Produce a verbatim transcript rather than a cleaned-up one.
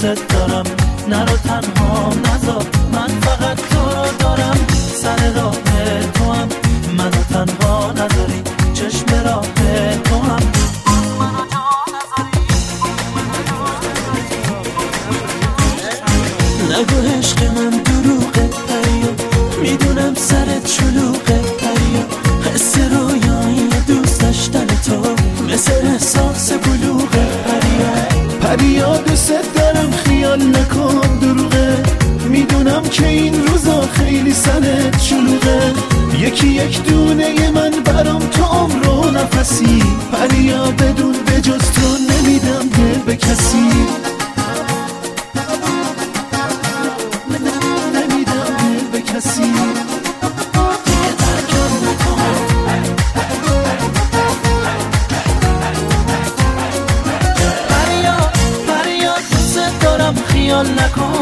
دوست دارم، نرو تنها نذار، من فقط تو رو دارم. سر راه تو هم منو تنها نذاری، چشم راه تو هم منو جا نذاری. نگو عشق من دروغه پریا، میدونم سرت شلوغه پریا، حس رویایی دوست داشتن تو مثل احساس بلوغه پریا. پریا دوست دارم خیال نکن دروغه، میدونم که این روزا خیلی سرت شلوغه. یکی یک دونه من برام تو عمر و نفسی، پریا بدون به جز تو نمیدم دل به کسی. نمیدم دل به کسی. خیال نکن